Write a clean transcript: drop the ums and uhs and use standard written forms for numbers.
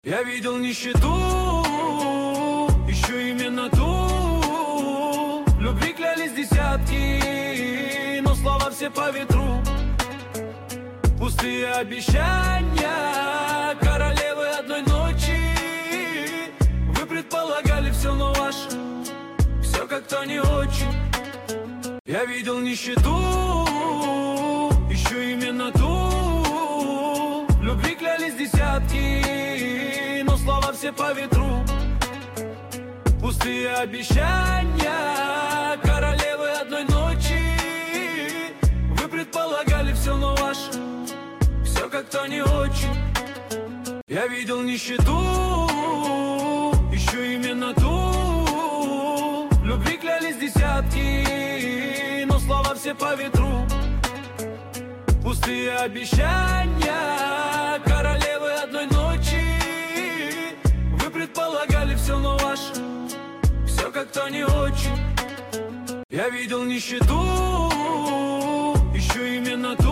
Я видел нищету, ищу именно ту. В любви клялись десятки, но слова все по ветру. Пустые обещания королевы одной ночи. Вы предполагали все, но ваше все как-то не очень. Я видел нищету, ищу именно ту. В любви клялись десятки, но слова все по ветру. Пустые обещания королевы одной ночи. Вы предполагали все, но ваше все как-то не очень. Я видел нищету, ищу именно ту. В любви клялись десятки, но слова все по ветру. Пустые обещания королевы одной ночи. Вы предполагали все, но ваше все как-то не очень. Я видел нищету, ищу именно ту.